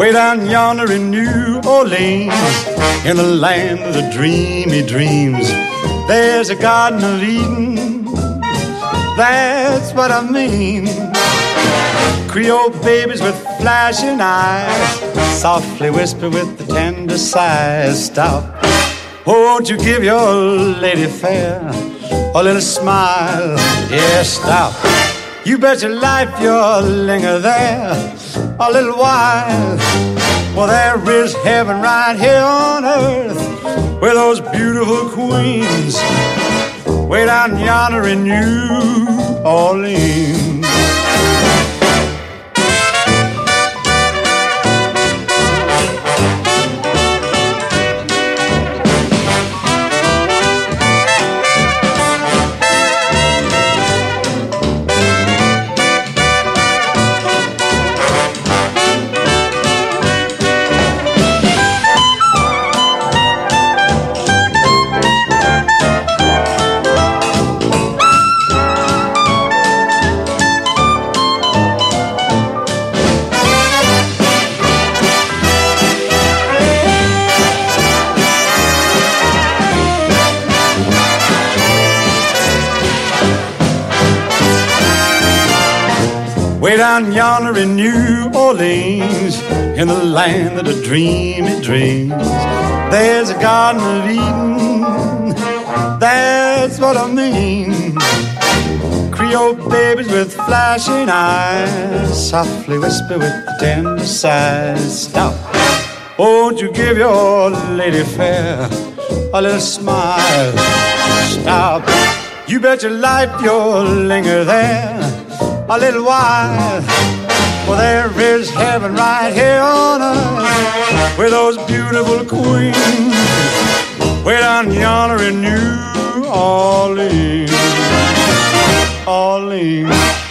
Way down yonder in New Orleans, in the land of the dreamy dreams, there's a Garden of Eden. That's what I mean. Creole babies with flashing eyes softly whisper with the tender sighs. Stop, won't you give your lady fair a little smile? Yeah, stop. You bet your life you'll linger there a little while. Well, there is heaven right here on earth with those beautiful queens way down yonder in New Orleans. Way down yonder in New Orleans, in the land of the dreamy dreams, there's a Garden of Eden. That's what I mean. Creole babies with flashing eyes softly whisper with tender sighs. Stop, won't you give your lady fair a little smile? Stop, you bet your life you'll linger there a little while. Well, there is heaven right here on earth with those beautiful queens way down yonder in New Orleans. Orleans.